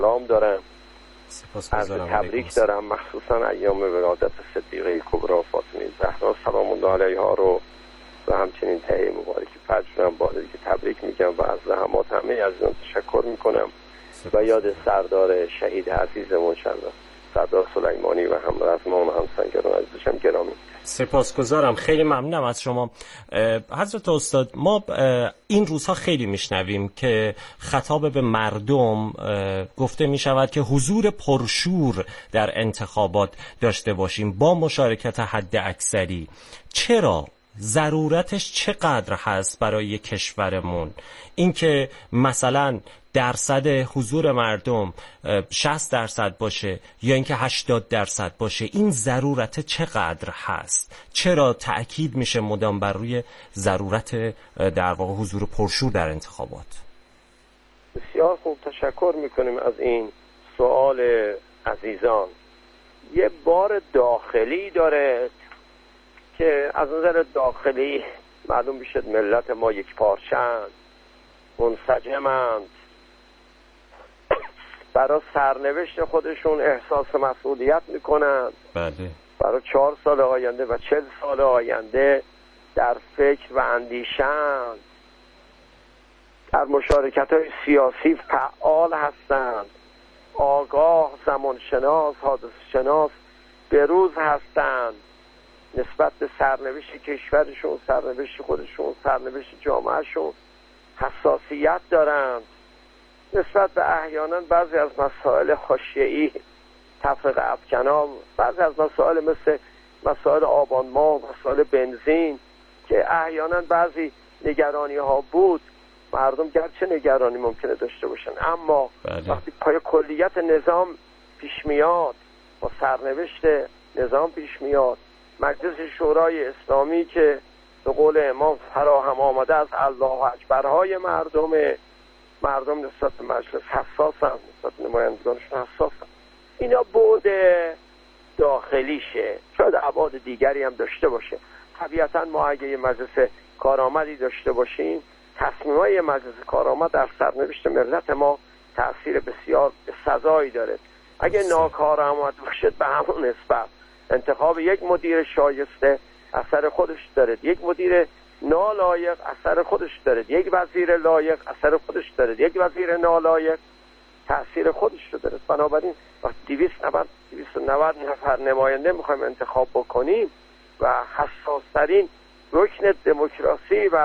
سلام دارم، عرض سپاسگزارم. تبریک دارم، مخصوصا ایام ولادت صدیقه کبری فاطمه زهرا سلام الله علیها رو و همچنین تهیه مبارک فجر هم با دیگه تبریک میگم و از زحمات همه عزیزان تشکر میکنم و یاد سردار شهید عزیزمون سردار سلیمانی و همرزمان و همسنگران عزیزشم گرامی. سپاسگزارم، خیلی ممنونم از شما. حضرت استاد، ما این روزها خیلی میشنویم که خطاب به مردم گفته میشود که حضور پرشور در انتخابات داشته باشیم با مشارکت حد اکثری. چرا؟ ضرورتش چقدر هست برای کشورمون؟ اینکه مثلا درصد حضور مردم 60% باشه یا اینکه 80% باشه، این ضرورت چقدر هست؟ چرا تأکید میشه مدام بر روی ضرورت در واقع حضور پرشور در انتخابات؟ بسیار خوب، تشکر میکنیم از این سوال عزیزان. یه بار داخلی داره که از نظر داخلی معلوم بشد ملت ما یک پارچند، منسجمند، برای سرنوشت خودشون احساس مسئولیت میکنند. بله. برای 4 سال آینده و 40 سال آینده در فکر و اندیشند، در مشارکت‌های سیاسی فعال هستند، آگاه، زمانشناس، حادثه شناس بروز هستند، نسبت به سرنوشت کشورشون، سرنوشت خودشون، سرنوشت جامعهشون حساسیت دارند. نسبت به احیانا بعضی از مسائل حاشیه‌ای تفرقه افکنا، بعضی از مسائل مثل مسائل آبان‌ماه، مسائل بنزین که احیانا بعضی نگرانی ها بود، مردم گرچه نگرانی ممکنه داشته باشن اما وقتی پای کلیت نظام پیش میاد، با سرنوشت نظام پیش میاد، مجلس شورای اسلامی که به قول امام فراهم آمده از الله اکبرهای مردم نسبت به مجلس حساسن، نسبت به نمایندگانشون حساسن. اینا بعد داخلیشه، شاید ابعاد دیگری هم داشته باشه. طبیعتا ما اگه یه مجلس کارآمدی داشته باشیم، تصمیمای مجلس کارآمد در سرنوشت ملت ما تأثیر بسیار سزایی داره. اگه ناکارآمد باشد به همون نسبت انتخاب یک مدیر شایسته اثر خودش داره، یک مدیر نالایق اثر خودش داره، یک وزیر لایق اثر خودش داره، یک وزیر نالایق تأثیر خودش رو داره. بنابراین وقتی 290 نفر نماینده میخوایم انتخاب بکنیم و حساسترین رکن دموکراسی و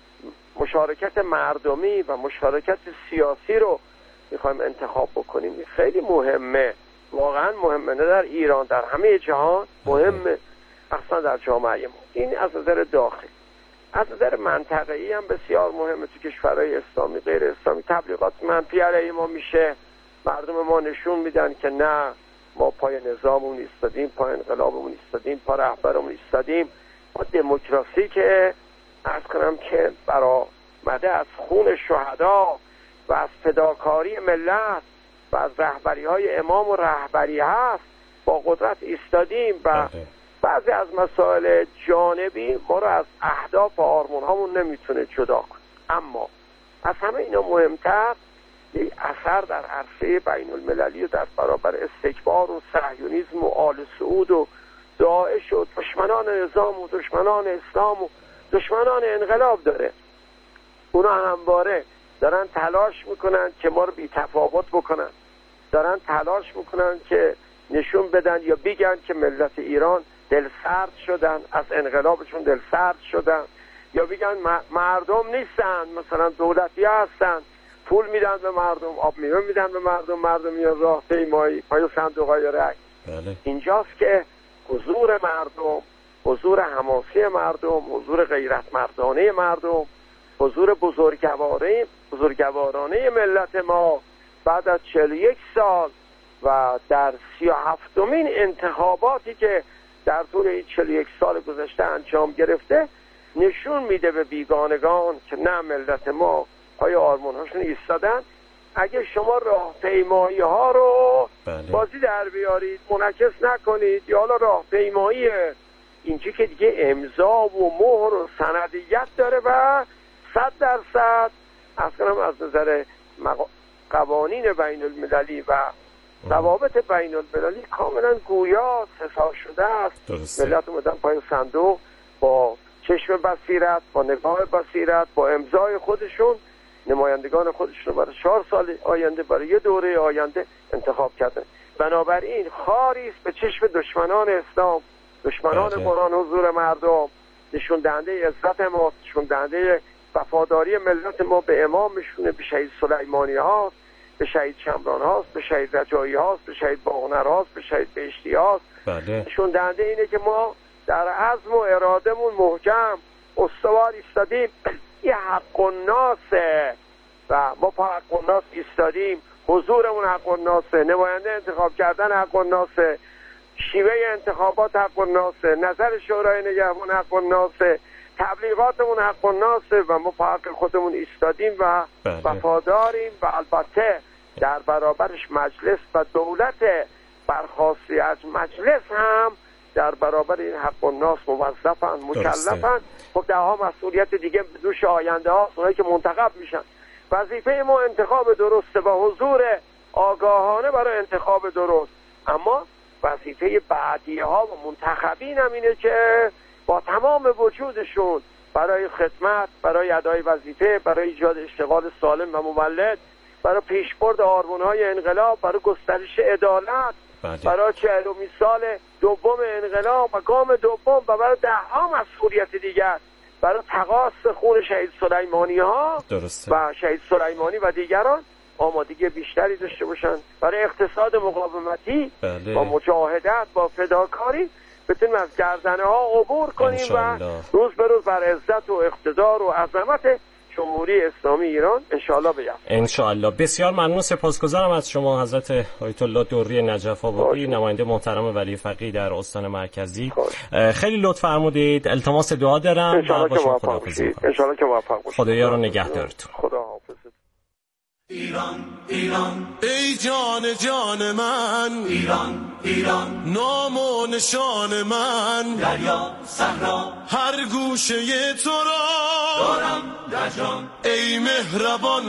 مشارکت مردمی و مشارکت سیاسی رو میخوایم انتخاب بکنیم، خیلی مهمه، واقعا مهمه، نه در ایران، در همه جهان مهمه، اصلا در جامعه ما. این از نظر داخل. از نظر منطقه‌ای هم بسیار مهمه. تو کشورهای اسلامی غیر اسلامی تبلیغات منفی علیه ما میشه، مردم ما نشون میدن که نه، ما پای نظاممون ایستادیم، پای انقلابمون ایستادیم، پای رهبرمون ایستادیم. ما دموکراسی که عرض کنم که برآمده از خون شهدا و از فداکاری ملت و از رهبری‌های امام و رهبری هست، با قدرت ایستادیم و بعضی از مسائل جانبی ما رو از اهداف و آرمان‌هامون نمیتونه جدا کنه. اما از همه اینا مهمتر یک اثر در عرصه بین المللی و در برابر استکبار و صهیونیسم و آل سعود و داعش و دشمنان نظام و دشمنان اسلام و دشمنان انقلاب داره. اونا همواره دارن تلاش میکنن که ما رو بی تفاوت بکنن، دارن تلاش میکنن که نشون بدن یا بگن که ملت ایران دل سرد شدن، از انقلابشون دل سرد شدن، یا بگن مردم نیستن، مثلا دولتی هستن، پول میدن به مردم، آب میوه میدن به مردم، مردم میان راه پیمایی پای صندوقای رای. اینجاست که حضور مردم، حضور حماسی مردم، حضور غیرت مردانه مردم، حضور بزرگوارانه ملت ما بعد از 41 سال و در 37مین انتخاباتی که در طول این 41 سال گذشته انجام گرفته نشون میده به بیگانگان که نه، ملت ما پای آرمان‌هاشون ایستادن. اگه شما راهپیمایی ها رو بازی در بیارید، منعکس نکنید، یا حالا راهپیمایی اینجا که دیگه امضا و مهر و سندیت داره و 100% از نظر قوانین بین المللی و ضوابط بین المللی کاملا گویا سزا شده است. ملت اومدن پای صندوق با چشم بصیرت، با نگاه بصیرت، با امضای خودشون نمایندگان خودشون برای 4 سال آینده، برای یه دوره آینده انتخاب کردن. بنابراین خاری است به چشم دشمنان اسلام، دشمنان قرآن حضور مردم، نشون دهنده عزت ما، نشون دهنده وفاداری ملت ما به امامشونه، به شهید سلیمانی هاست، به شهید شمران هاست، به شهید رجایی هاست، به شهید باغنر هاست، به شهید بهشتی هاست. نشون دهنده اینه که ما در عزم و ارادمون محکم استوار ایستادیم. یه حق الناسه و ما پا حق الناس ایستادیم، حضورمون حق الناسه، نماینده انتخاب کردن حق الناسه، شیوه انتخابات حق الناسه، نظر شورای نگهبان حق الناسه، تبلیغاتمون حق الناسه و ما پا حق خودمون ایستادیم و وفاداریم و البته در برابرش مجلس و دولت برخواسته از مجلس هم در برابر این حق الناس موظفن، مکلفن. خب ده ها مسئولیت دیگه به دوش آینده ها، اونایی که منتخب میشن. وظیفه ما انتخاب درسته و حضور آگاهانه برای انتخاب درست، اما وظیفه بعدیه ها و منتخبین هم اینه که با تمام وجودشون برای خدمت، برای ادای وظیفه، برای ایجاد اشتغال سالم و مولد، برای پیشبرد آرمان‌های انقلاب، برای گسترش عدالت، برای 40مین سال دوم انقلاب و گام دوم و برای 10 مسئولیت دیگر، برای تقاص خون شهید سلیمانی ها و شهید سلیمانی و دیگران آمادگی بیشتری داشته باشن، برای اقتصاد مقاومتی با مجاهدت، با فداکاری بتونیم از گردنه ها عبور کنیم و روز به روز بر عزت و اقتدار و عظمت جمهوری اسلامی ایران انشاءالله بیافت. انشاءالله. بسیار ممنون، سپاسگزارم از شما حضرت آیت الله دوری نجف آبادی، نماینده محترم ولی فقیه در استان مرکزی. خیلی لطف فرمودید. التماس دعا دارم. انشاءالله که موفق باشید. انشاءالله که موفق باشید. خدایا رو نگهدارتون. خدا حافظ. ایران ایران ای جان جان من، ایران ایران نام و نشان من، دریا صحرا هر گوشه تو را دارم در جان، ای مهربان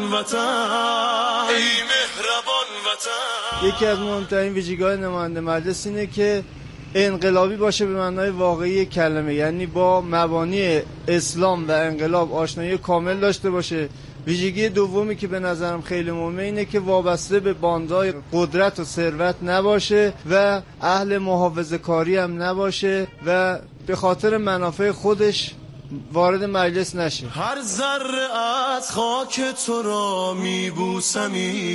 وطن، ای مهربان وطن. یکی از مهمترین ویژگی‌های نماینده مجلس اینه که انقلابی باشه به معنای واقعی کلمه، یعنی با مبانی اسلام و انقلاب آشنایی کامل داشته باشه. ویژگی دومی که به نظرم خیلی مهمه اینه که وابسته به باندهای قدرت و ثروت نباشه و اهل محافظه کاری هم نباشه و به خاطر منافع خودش وارد مجلس نشه. هر ذره از خاک تو را میبوسم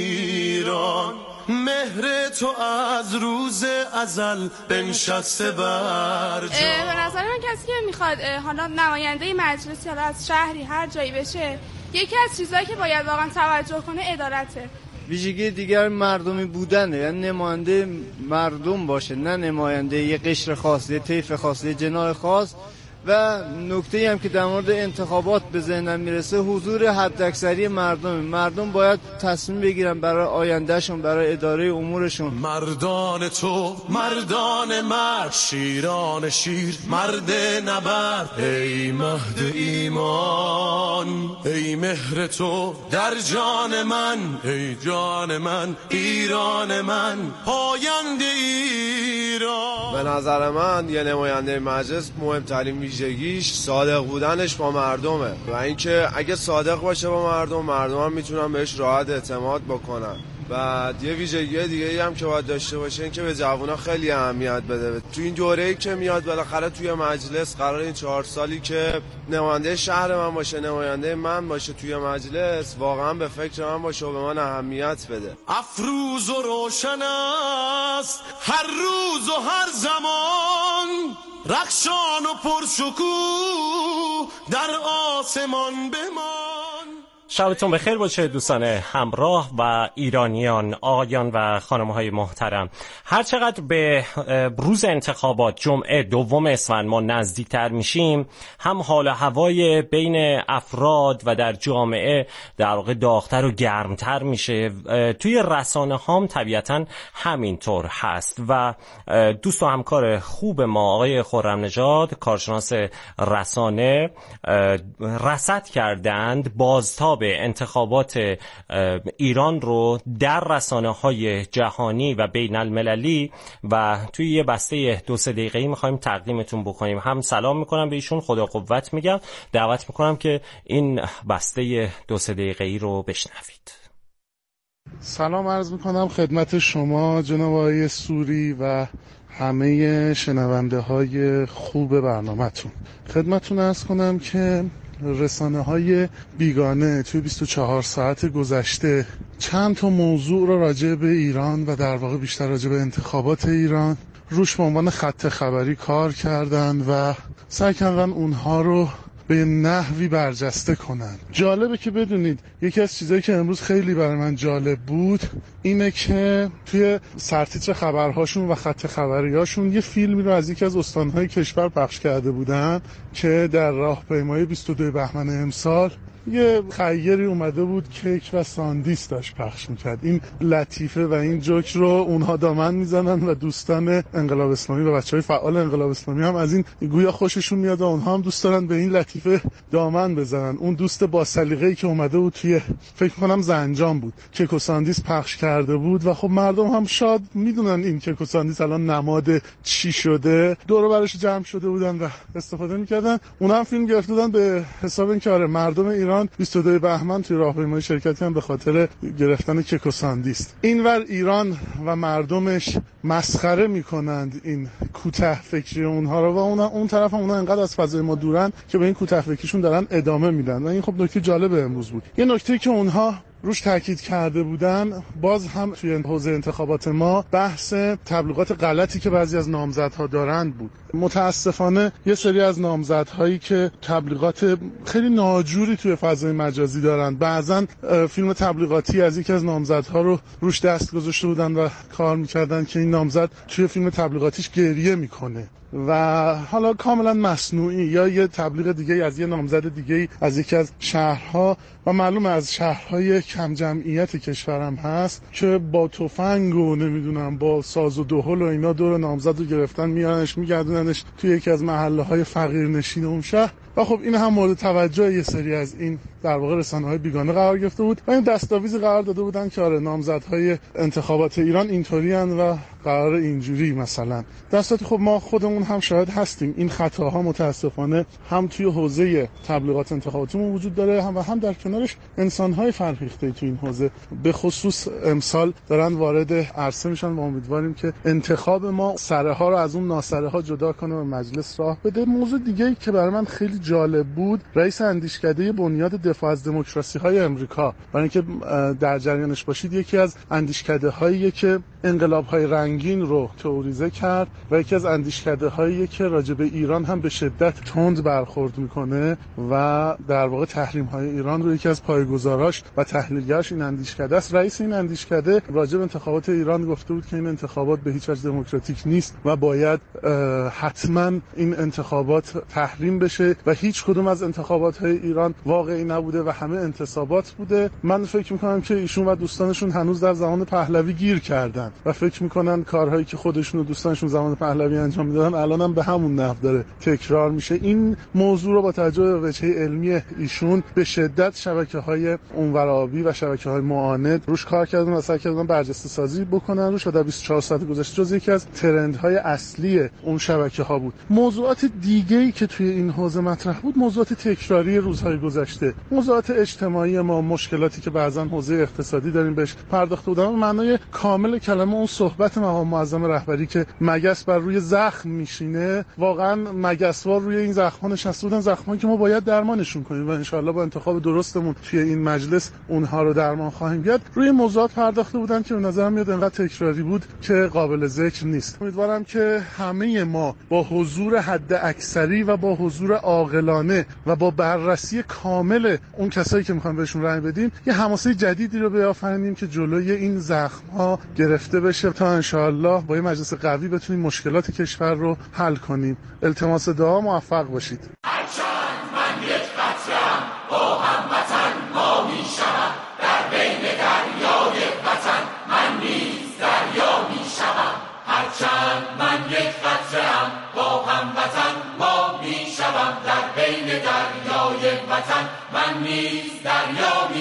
ایران، مهر تو از روز ازل بنشسته بر جان. به نظر من کسی که میخواد حالا نماینده مجلس یا از شهری هر جایی بشه، یکی از چیزایی که باید واقعا توجه کنه عدالته. ویژگی دیگر مردمی بودنه، یعنی نماینده مردم باشه، نه نماینده یه قشر خاص، یه طیف خاص، یه جناح خاص. و نکته‌ای هم که در مورد انتخابات به ذهنم میرسه حضور حداکثری مردم باید تصمیم بگیرن برای آیندهشون، برای اداره امورشون. مردان تو مردان مرد، شیران شیر مرد نبرد، ای مهد ایمان، ای مهر تو در جان من، ای جان من ایران من، پاینده ایران. به نظر من یه نماینده مجلس مهمترین ویژگیش صادق بودنش با مردمه و اینکه اگه صادق باشه با مردم هم میتونن بهش راحت اعتماد بکنن. و یه ویژگی دیگه هم که باید داشته باشه این که به جوونا خیلی اهمیت بده. تو این دوره‌ای که میاد بالاخره توی مجلس قرار این 4 سالی که نماینده شهر من باشه، نماینده من باشه توی مجلس، واقعا به فکر من باشه و به من اهمیت بده. افروز و روشن است هر روز و هر زمان، رخشان و پرشکوه در آسمان بمان. شبتون بخیر باشه دوستان همراه و ایرانیان، آقایان و خانم‌های محترم. هر چقدر به روز انتخابات جمعه 2 اسفند ما نزدیکتر میشیم، هم حال و هوای بین افراد و در جامعه در واقع داغ‌تر و گرمتر میشه. توی رسانه هم طبیعتاً همینطور هست و دوست و همکار خوب ما آقای خرم نژاد، کارشناس رسانه، رصد کردند بازتاب انتخاب انتخابات ایران رو در رسانه‌های جهانی و بین المللی و توی یه بسته 2-3 دقیقه‌ای می‌خوایم تقدیمتون بکنیم. هم سلام می‌کنم به ایشون، خدا قوت میگم، دعوت می‌کنم که این بسته 2-3 دقیقه‌ای رو بشنوید. سلام عرض می‌کنم خدمت شما جناب آقای سوری و همه شنونده های خوب برنامه‌تون. خدمتتون عرض کنم که رسانه‌های بیگانه توی 24 ساعت گذشته چند تا موضوع رو راجع به ایران و در واقع بیشتر راجع به انتخابات ایران روش به عنوان خط خبری کار کردن و سعی کردن اونها رو به نحوی برجسته کنن. جالبه که بدونید یکی از چیزایی که امروز خیلی برای من جالب بود اینه که توی سرتیتر خبرهاشون و خط خبریاشون یه فیلمی رو از یکی از استانهای کشور پخش کرده بودن که در راهپیمایی 22 بهمن امسال یه خیری اومده بود کیک و ساندیس داشت پخش میکرد. این لطیفه و این جوک رو اونها دامن میزنن و دوستان انقلاب اسلامی و بچهای فعال انقلاب اسلامی هم از این گویا خوششون میاد و اونها هم دوست دارن به این لطیفه دامن بزنن. اون دوست با سلیقه‌ای که اومده بود توی فکر کنم زنجان بود کیک و ساندیس پخش کرده بود و خب مردم هم شاد میدونن این کیک و ساندیس الان نماد چی شده، دور و برش جمع شده بودن و استفاده میکردن. اونها هم فیلم گرفته بودن به حساب اینکه آره مردم ایران 22 بهمن توی راهپیمایی شرکت کردن به خاطر گرفتن کیک و ساندیس. اینور ایران و مردمش مسخره میکنند این کوته فکری اونها رو و اون طرف هم اونها انقدر از فضای ما دورن که به این کوته فکریشون دارن ادامه میدن و این خب نکته جالب امروز بود. یه نکته که اونها روش تاکید کرده بودن باز هم توی حوزه انتخابات ما بحث تبلیغات غلطی که بعضی از نامزدها دارند بود. متاسفانه یه سری از نامزدهایی که تبلیغات خیلی ناجوری توی فضای مجازی دارن، بعضا فیلم تبلیغاتی از یکی از نامزدها رو روش دست گذاشته بودن و کار میکردن که این نامزد توی فیلم تبلیغاتیش گریه میکنه و حالا کاملا مصنوعی، یا یه تبلیغ دیگه از یه نامزد دیگه از یکی از شهرها و معلوم از شهرهای کم جمعیت کشورم هست که با تفنگ و نمیدونم با ساز و دهل و اینا دور نامزد رو گرفتن میارنش میگردوننش توی یکی از محله‌های فقیرنشین اون شهر و خب این هم مورد توجه یه سری از این در واقع رسانه‌های بیگانه قرار گرفته بود و این دستاویزی قرار داده بودن که آره نامزدهای انتخابات ایران اینطوری ان و قرار اینجوری مثلا. در صورتی خب ما خودمون هم شاهد هستیم این خطاها متاسفانه هم توی حوزه تبلیغات انتخاباتیمون وجود داره و هم در کنارش انسان‌های فرهیخته توی این حوزه به خصوص امسال دارن وارد عرصه میشن و امیدواریم که انتخاب ما سرها رو از اون ناسرها جدا کنه و مجلس راه بده. موضوع دیگه‌ای که برای من خیلی جالب بود رئیس اندیشکده بنیاد دفاع از دموکراسی‌های آمریکا، برای اینکه در جریانش باشید یکی از اندیشکده‌هایی که انقلاب‌های رنگین رو تئوریزه کرد و یکی از اندیشکده‌هایی که راجع به ایران هم به شدت تند برخورد میکنه و در واقع تحریم‌های ایران رو یکی از پایه‌گذاراش و تحلیلگرش این اندیشکده است. رئیس این اندیشکده راجع به انتخابات ایران گفته بود که این انتخابات به هیچ وجه دموکراتیک نیست و باید حتما این انتخابات تحریم بشه و هیچ کدوم از انتخابات‌های ایران واقعی نبوده و همه انتصابات بوده. من فکر می‌کنم که ایشون و دوستانشون هنوز در زمان پهلوی گیر کردن و فکر می‌کنن کارهایی که خودشون و دوستانشون زمان پهلوی انجام میدادن الانم به همون نحو داره تکرار میشه. این موضوع رو با توجه به وجهه علمی ایشون به شدت شبکه‌های اونورابی و شبکه‌های معاند روش کار کردن و سعی کردن برجسته سازی بکنن روش و در 24 ساعت گذشته جز یکی از ترندهای اصلی اون شبکه‌ها بود. موضوعات دیگه‌ای که توی این حوزه مطرح بود موضوعات تکراری روزهای گذشته، موضوعات اجتماعی ما، مشکلاتی که بعضا حوزه اقتصادی داریم بهش پرداخته بودن. معنای کامل کلمه اون صحبت مقام معظم رهبری که مگس بر روی زخم میشینه، واقعا مگسوار روی این زخم‌ها نشسته بودن، زخم‌هایی که ما باید درمانشون کنیم و انشالله با انتخاب درستمون توی این مجلس اونها رو درمان خواهیم کرد. روی موضوعات پرداخته بودن که به نظرم میاد انقدر تکراری بود که قابل ذکر نیست. امیدوارم که همه ما با حضور حد اکثری و با حضور عاقلانه و با بررسی کامل اون کسایی که میخوان بهشون رأی بدیم یه حماسه جدیدی رو بیافرینیم که جلوی این زخم‌ها گرفته بشه تا انشالله با یه مجلس قوی بتونیم مشکلات کشور رو حل کنیم. التماس دعا، موفق باشید. هرچند من یک قطره‌ام با هموطن ما میشوم، در بین دریای وطن من نیز دریا میشوم. هرچند من یک قطره‌ام با هموطن ما میشوم، در بین دریای وطن من نیز دریا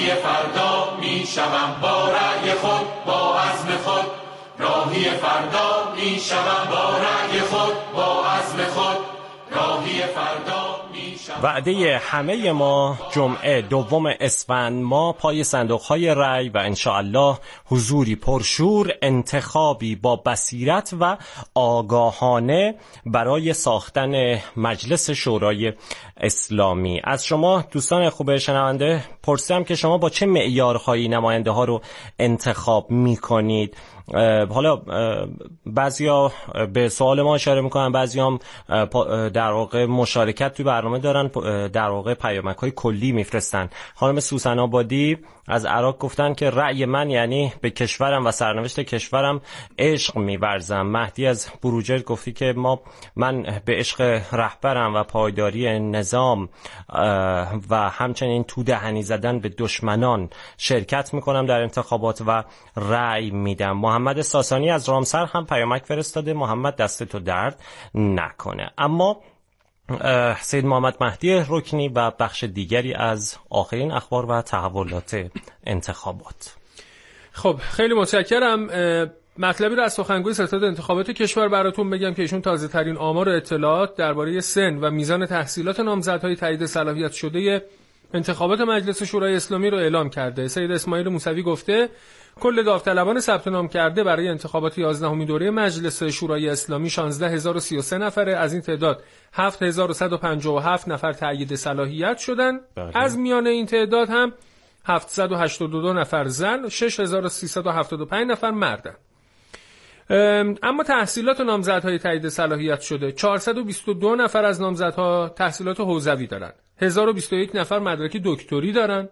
راهی فردا میشوم با رأی خود با عزم خود، راهی فردا میشوم با رأی خود با عزم خود، راهی فردا. وعده همه ما جمعه 2 اسفند ما پای صندوق‌های رای و انشاءالله حضوری پرشور، انتخابی با بصیرت و آگاهانه برای ساختن مجلس شورای اسلامی. از شما دوستان خوب شنونده پرسیدم که شما با چه معیارهایی نماینده ها رو انتخاب می‌کنید. حالا بعضیا به سوال ما اشاره میکنن، بعضیا هم در واقع مشارکت توی برنامه دارن، در واقع پیامک‌های کلی میفرستن. خانم سوسن آبادی از عراق گفتن که رأی من یعنی به کشورم و سرنوشت کشورم عشق می‌ورزم. مهدی از بروجرد گفتی که من به عشق رهبرم و پایداری نظام و همچنین تو دهنی زدن به دشمنان شرکت میکنم در انتخابات و رأی میدم. محمد ساسانی از رامسر هم پیامک فرستاده، محمد دستتو درد نکنه. اما سید محمد مهدی رکنی و بخش دیگری از آخرین اخبار و تحولات انتخابات. خب خیلی متشکرم. مطلبی رو از سخنگوی ستاد انتخابات کشور براتون بگم که ایشون تازه ترین آمار و اطلاعات درباره سن و میزان تحصیلات نامزدهای تایید صلاحیت شده انتخابات مجلس شورای اسلامی رو اعلام کرده. سید اسماعیل موسوی گفته کل داوطلبان ثبت نام کرده برای انتخابات 11مین دوره مجلس شورای اسلامی 16033 نفره. از این تعداد 7157 نفر تایید صلاحیت شدن. از میان این تعداد هم 782 نفر زن، 6375 نفر مردن. اما تحصیلات نامزدهای تایید صلاحیت شده 422 نفر از نامزدها تحصیلات حوزوی دارن، 1021 نفر مدرک دکتری دارن،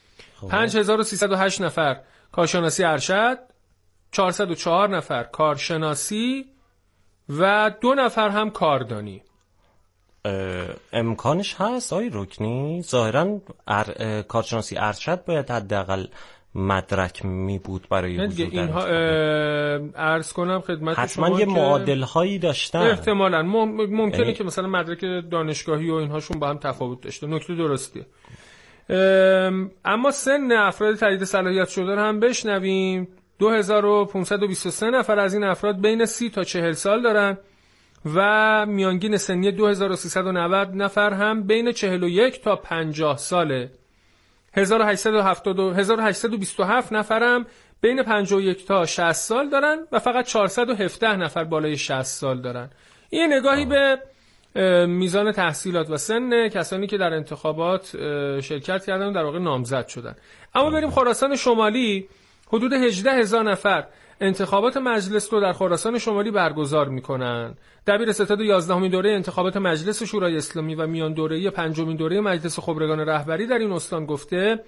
5308 نفر کارشناسی ارشد، 404 نفر کارشناسی و 2 نفر هم کاردانی. امکانش هست آقای رکنی؟ ظاهرا کارشناسی ارشد باید حداقل مدرک می بود برای حضور در اینها. عرض کنم خدمت شما حتما یه معادل هایی داشتن، احتمالاً ممکنه که مثلا مدرک دانشگاهی و اینهاشون با هم تفاوت داشته. نکته درستیه. اما سن افراد تایید صلاحیت شده رو هم بشنویم. 2523 نفر از این افراد بین 30 تا 40 سال دارن و میانگین سنی 2390 نفر هم بین 41 تا 50 ساله. 1827 نفرم بین 51 تا 60 سال دارن و فقط 417 نفر بالای 60 سال دارن. این نگاهی به میزان تحصیلات و سن کسانی که در انتخابات شرکت کردن در واقع نامزد شدن. اما بریم خراسان شمالی. حدود 18000 نفر انتخابات مجلس رو در خراسان شمالی برگزار میکنن. دبیر ستاد 11مین دوره انتخابات مجلس شورای اسلامی و میان دوره 5مین دوره مجلس خبرگان رهبری در این استان گفته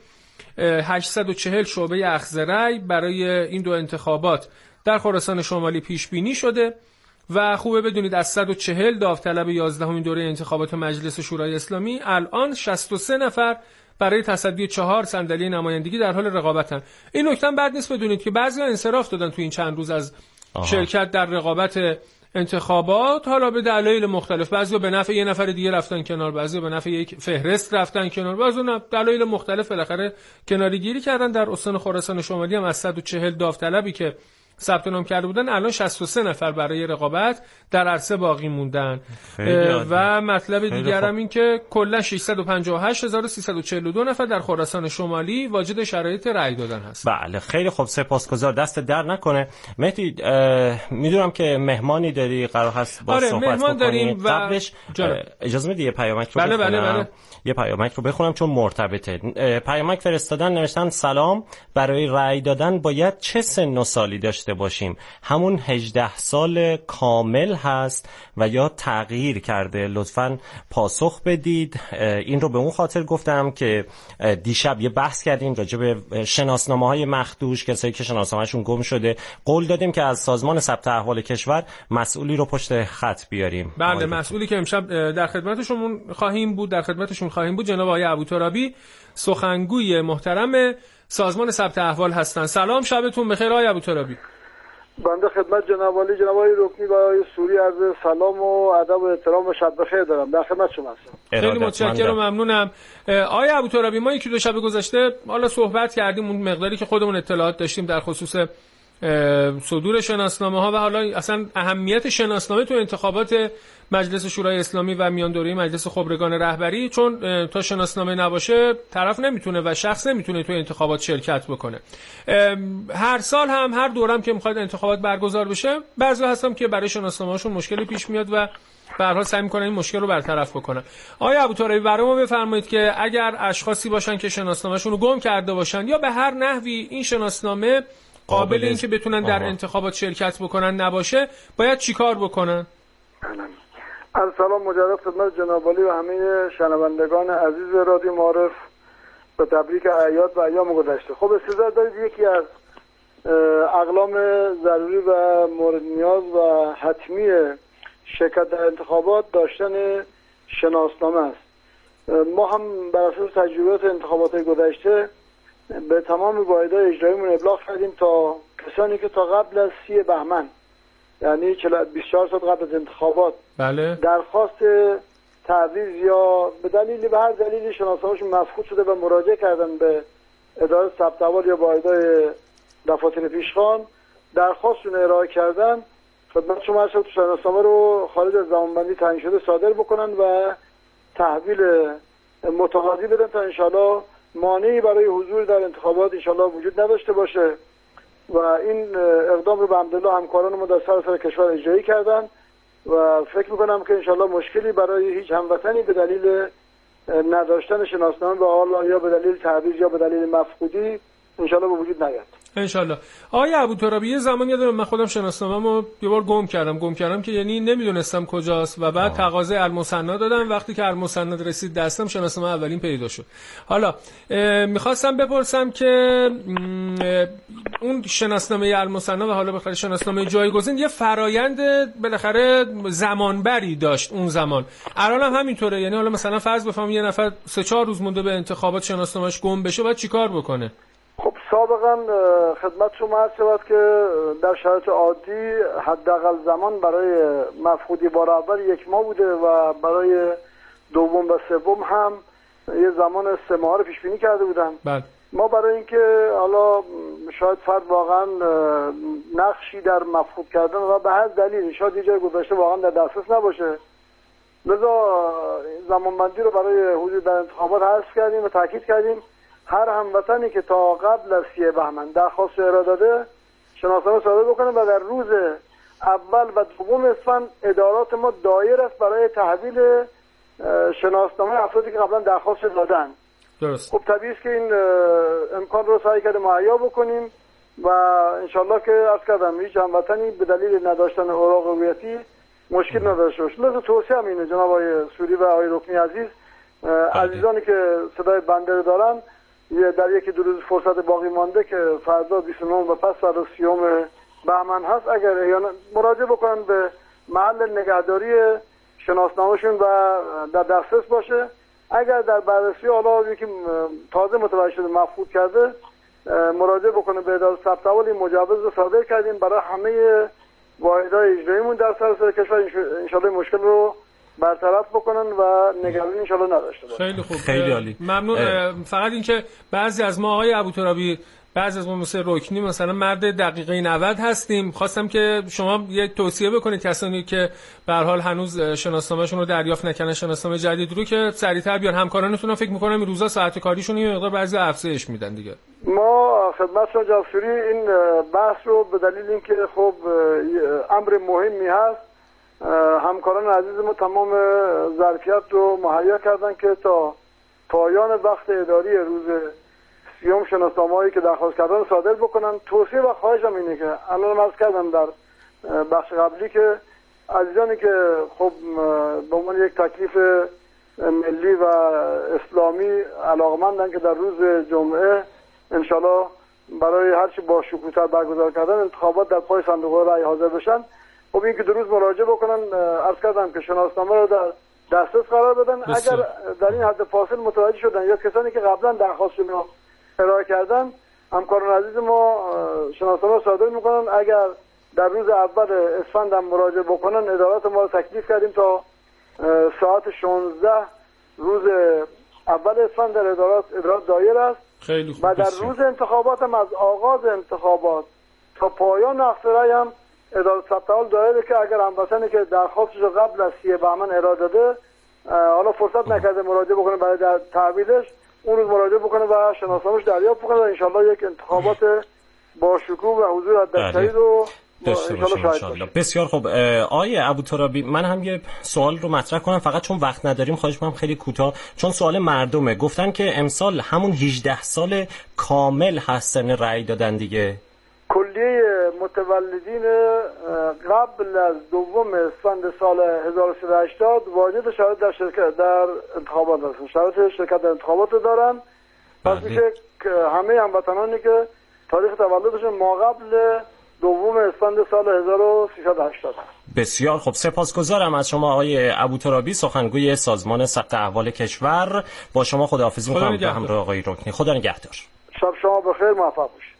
840 شعبه اخذ رأی برای این دو انتخابات در خراسان شمالی پیش بینی شده و خوبه بدونید از 140 داوطلب 11مین دوره انتخابات مجلس شورای اسلامی الان 63 نفر برای تصدی 4 صندلی نمایندگی در حال رقابتن. این نکته بد نیست بدونید که بعضیا انصراف دادن تو این چند روز از شرکت در رقابت انتخابات، حالا به دلایل مختلف. بعضیا به نفع یه نفر دیگه رفتن کنار، بعضیا به نفع یک فهرست رفتن کنار، بعضیا دلایل مختلف بالاخره کناری گیری کردن. در استان خراسان شمالی هم از 140 داوطلبی که ثبت نام کرده بودن الان 63 نفر برای رقابت در عرصه باقی موندن. و مطلب دیگر هم این که کلا 658342 نفر در خراسان شمالی واجد شرایط رأی دادن هست. بله خیلی خوب، سپاسگزار، دست در نکنه. مهدی میدونم که مهمانی داری، قرار هست با صحبت بکنیم. قبلش اجازه میدی یه پیامک رو بخونم؟ یه پیامک رو بخونم چون مرتبطه. پیامک فرستادن، نوشتن سلام، برای رأی دادن باید چه سن و سالی داشته باشیم؟ همون 18 سال کامل هست و یا تغییر کرده؟ لطفاً پاسخ بدید. این رو به اون خاطر گفتم که دیشب یه بحث کردیم راجع به شناسنامه‌های مخدوش، کسایی که شناسنامه‌شون گم شده. قول دادیم که از سازمان ثبت احوال کشور مسئولی رو پشت خط بیاریم. بله، مسئولی که امشب در خدمتشون خواهیم بود جناب آقای ابوترابی، سخنگوی محترم سازمان ثبت احوال هستن. سلام، شبتون بخیر آقای ابوترابی. بنده خدمت جناب عالی، جناب آقای رکنی و آقای سوری عرض سلام و ادب و احترام و شب بخیر دارم. در خدمت شما هستم. خیلی متشکرم و ممنونم. آقای ابوترابی، ما یکی دو شب گذشته حالا صحبت کردیم اون مقداری که خودمون اطلاعات داشتیم در خصوص صدور شناسنامه ها و حالا اصلا اهمیت شناسنامه تو انتخابات مجلس شورای اسلامی و میان دوره‌ای مجلس خبرگان رهبری، چون تا شناسنامه نباشه طرف نمیتونه و شخص نمیتونه تو انتخابات شرکت بکنه. هر سال هم هر دورم که میخواد انتخابات برگزار بشه بعضی هستم که برای شناسنامه‌شون مشکلی پیش میاد و به هر حال سعی میکنن این مشکل رو برطرف بکنن. آقای ابوترابی، برای ما بفرمایید که اگر اشخاصی باشن که شناسنامه‌شون رو گم کرده باشن یا به هر نحوی این شناسنامه قابل این که بتونن در انتخابات شرکت بکنن نباشه، باید چیکار بکنن؟ سلام مجدد خدمت جناب عالی و همه شنوندگان عزیز رادیو معارف به تبریک اعیاد و ایام گذشته. خب استعداد دارید یکی از اقلام ضروری و مورد نیاز و حتمی شرکت در انتخابات داشتن شناسنامه است. ما هم بر اساس تجربیات انتخابات گذشته به تمام واحدهای اجراییمون ابلاغ کردیم تا کسانی که تا قبل از 30 بهمن یعنی 24 ساعت قبل از انتخابات درخواست تعویض یا به هر دلیلی شناسنامه‌شون مفقود شده و مراجعه کردن به اداره ثبت احوال یا واحدهای دفاتر پیشخوان درخواستشون ارائه کردن، خدمت شما هست شناسنامه رو خارج از زمانبندی تعیین شده صادر بکنن و تحویل متقاضی بدن تا انشالله مانعی برای حضور در انتخابات انشالله وجود نداشته باشه و این اقدام رو به حمدالله همکاران ما در سراسر کشور اجرایی کردن و فکر میکنم که انشالله مشکلی برای هیچ هموطنی به دلیل نداشتن شناسنامه به حال یا به دلیل تعویض یا به دلیل مفقودی انشالله به وجود نیاد. انشالله. آقای ابوترابی، یه زمان یادم من خودم شناسنامه‌مو یه بار گم کردم که یعنی نمیدونستم کجاست و بعد تقاضای المصنع دادم. وقتی که المصنع رسید دستم شناسنامه اولین پیدا شد. حالا میخواستم بپرسم که اون شناسنامه المصنع و حالا بخاطر شناسنامه جایگزین یه فرایند بالاخره زمانبری داشت اون زمان. الان هم همینطوره؟ یعنی حالا مثلا فرض بفرمایید یه نفر 3-4 روز مونده به انتخابات شناسنامه‌اش گم بشه، بعد چیکار بکنه؟ خب سابقا خدمت شما عرض شود که در شرایط عادی حداقل زمان برای مفقودی بار اول 1 ماه بوده و برای دوم و سوم هم یه زمان 3 ماه رو پیش بینی کرده بودن. ما برای اینکه حالا شاید فرد واقعا نقشی در مفقود کردن و به هر دلیل شاید یه جای گذاشته واقعا در دسترس نباشه، لذا زمانبندی رو برای حضور در انتخابات حذف کردیم و تاکید کردیم هر هموطنی که تا قبل از 30 بهمن درخواست ارائه داده شناسنامه صادر بکنه و در روز اول و دوم اسفند ادارات ما دایر است برای تحویل شناسنامه افرادی که قبلا درخواست دادن. درست. خب طبیعی است که این امکان رو سعی کردیم مهیا بکنیم و انشالله که عرض کردم هیچ هموطنی به دلیل نداشتن اوراق هویتی مشکل نداشته باشه. لذا توصیه هم اینه جناب آقای سوری و آقای رکنی عزیز، عزیزانی که صدای بنده دارن در 1-2 روز فرصت باقی مانده که فردا 29 و پس فردا 30 بهمن هست، اگر مراجعه بکنن به محل نگهداری شناسنامه‌شون و در دسترس باشه. اگر در بررسی حالا یکی تازه متوجه شده مفقود کرده مراجعه بکنه به اداره ثبت احوال. مجوز رو صادر کردیم برای همه واحدهای اجراییمون در سراسر کشور، انشالله مشکل رو برطرف بکنن و نگرانی انشالله نداشته باشن. خیلی خوب، خیلی عالی، ممنون. فقط اینکه بعضی از ما آقای ابوترابی، بعضی از ما مثل رکنی مثلا مرد دقیقه 90 هستیم، خواستم که شما یک توصیه بکنید کسانی که به هر حال هنوز شناسنامه‌شون رو دریافت نکردن، شناسنامه جدید رو، که سریعتر بیان. همکارانتون فکر می‌کنم این روزا ساعت کاریشون یه مقدار بعضی افزایش میدن دیگه. ما خدمت شما جناب سوری این بحث رو به دلیل اینکه خب امر مهمی هست، همکاران عزیز ما تمام ظرفیت رو مهیا کردن که تا پایان وقت اداری روز 30 شناسنامه‌هایی که درخواست کردن صادر بکنن. توصیه و خواهشم اینه که الان عرض کردم در بخش قبلی که عزیزانی که خب به عنوان یک تکلیف ملی و اسلامی علاقمندن که در روز جمعه انشالله برای هرچی با شکوه‌تر برگزار کردن انتخابات در پای صندوق رای حاضر بشن، خب این که 2 روز مراجعه بکنن. عرض کردم که شناسنامه رو در دسترس قرار بدن. اگر در این حد فاصل متوجه شدن یا کسانی که قبلا درخواستشون رو ارائه کردن، همکاران عزیز ما شناسنامه صادر میکنن. اگر در روز اول اسفند هم مراجعه بکنن، ادارات ما رو تکلیف کردیم تا ساعت 16 روز اول اسفند در ادارات دایر است. خیلی خوب. و در روز انتخابات هم از آغاز انتخابات تا پایان اختراعی هم اداره ثبت حال دایره که اگر هموطنی که درخواستش رو قبل از 30 بهمن ارائه داده حالا فرصت نکرده مراجعه بکنه برای در تحویلش، اون روز مراجعه بکنه و شناسنامه‌اش دریافت بکنه و انشالله یک انتخابات با شکوه و حضور حداکثری رو انشالله. بسیار خوب. آیه ابوترابی، من هم یه سوال رو مطرح کنم، فقط چون وقت نداریم خواهش می‌کنم خیلی کوتاه، چون سوال مردمه. گفتن که امسال همون 18 سال کامل هستن رأی دادن دیگه. کلیه متولدین قبل از دوم اسفند سال 1380 واجد شرایط در شرکت در انتخابات هستن، شرایط شرکت در انتخابات دارن. پس میشه که همه هموطنانی که تاریخ تولدشون ماقبل دوم اسفند سال 1380 هست. بسیار خوب، سپاسگزارم از شما آقای ابوترابی، سخنگوی سازمان ثبت احوال کشور. با شما خداحافظی می‌کنم به همراه آقای رکنی. خدا نگهدار. شب شما بخیر، موفق باشید.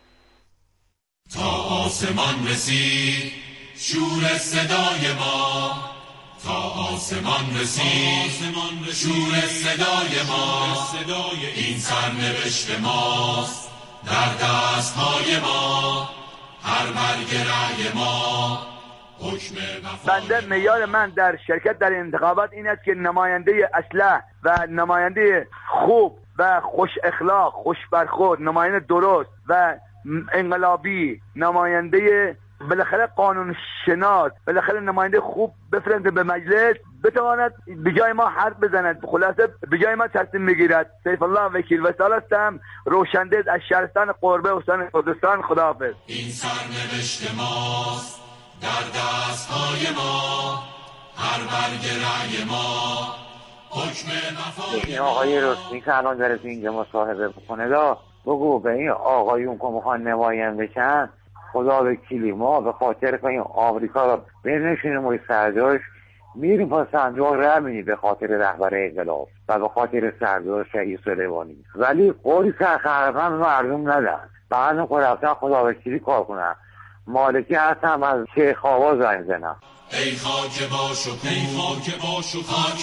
تا آسمان رسید شور صدای ما، تا آسمان رسید شور صدای ما، این سرنوشت ماست در دست‌های ما، هر برگ رأی ما حکم بنده معیار من در شرکت در انتخابات این است که نماینده اصلاح و نماینده خوب و خوش اخلاق، خوش برخورد، نماینده درست و انقلابی، نماینده بالاخره قانون شناس، بالاخره نماینده خوب بفرسته به مجلس، بتواند به جای ما حرف بزند، خلاصه به جای ما تصمیم بگیرد. سیف الله وکیل وصال هستم، روشندز از شهرستان قربه استان کردستان. خداحافظ. این سرنوشت ماست در دست‌های ما، هر برگ رأی ما حکم وفای این آقای رکنی که الان داره اینجا مصاحبه بکنه، بگو به این آقایون که میخوان نماینده بشن، خدا وکیلی ما به خاطر که این آمریکا رو بنشینیم و سردارش میریم پا صندوق رای میدیم به خاطر رهبر انقلاب و به خاطر سردار شهید سلیمانی، ولی قولی که خرفن مردم ندن. بعد که رفتن خدا وکیلی کار کنن، مالکی هستم از شیخ آوا زنگ زنم. ای خاک با شکوه، ای خاک با شکوه، خاک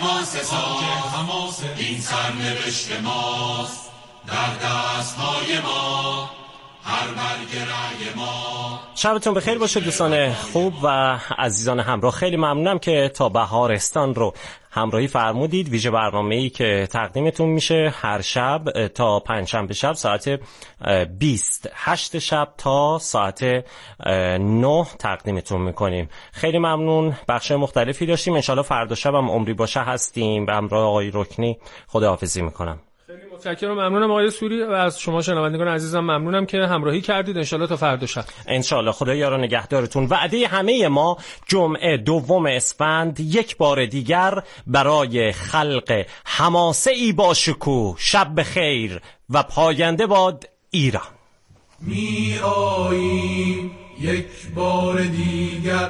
حماسه، این سرنوشت ماست در دست‌های ما، هر برگ رأی ما. شبتون بخیر باشه دوستان خوب و عزیزان همراه. خیلی ممنونم که تا بهارستان رو همراهی فرمودید. ویژه برنامه‌ای که تقدیمتون میشه هر شب تا پنجشنبه شب ساعت 28 شب تا ساعت 9 تقدیمتون میکنیم. خیلی ممنون. بخش مختلفی داشتیم. انشالله فردا شب هم عمری باشه هستیم. به همراه آقای رکنی خداحافظی میکنم. خیلی متشکرم، ممنونم آقای سوری و از شما شنوندگان عزیزم ممنونم که همراهی کردید. انشالله تا فردا شب. انشالله. خدا یار و نگهدارتون. وعده همه ما جمعه دوم اسفند یک بار دیگر برای خلق حماسه ای با شکوه. شب بخیر و پاینده باد ایران. می آییم یک بار دیگر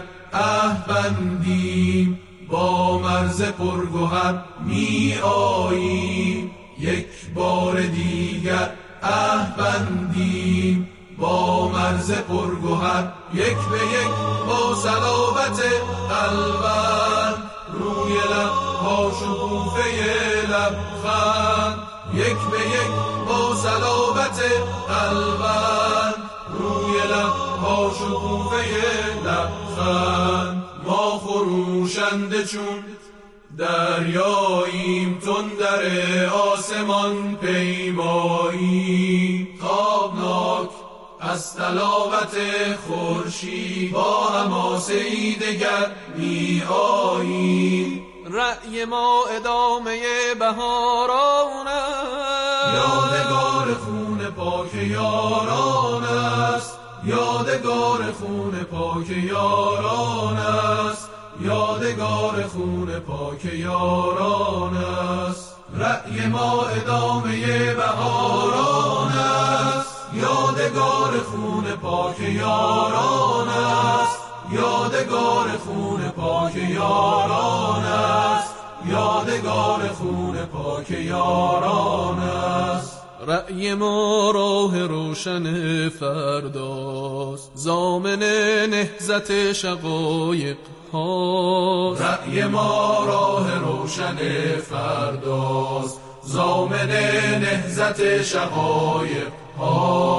عهد با مرز پرگوهر، می آییم یک بار دیگر عهد بندیم با مرز پرگوهر، یک به یک با صلابت قلبند روی لب با شکوفه لبخند، یک به یک با صلابت قلبند روی لب با شکوفه لبخند، ما فروشنده چون دریاییم تندر آسمان پیمایی، تابناک از تلاوت خورشید با حماسه ای دگر می آییم، رأی ما ادامه بهاران است، یادگار خون پاک یاران است، یادگار خون پاک یاران است، یادگار خون پاک یاران است، رأی ما ادامه بهاران است، یادگار خون پاک یاران است، یادگار خون پاک یاران است، یادگار خون پاک یاران است. رأی ما راه روشن فرداست، ضامن نهضت شقایق ها. رأی ما راه روشن فرداست، ضامن نهضت شقایق ها.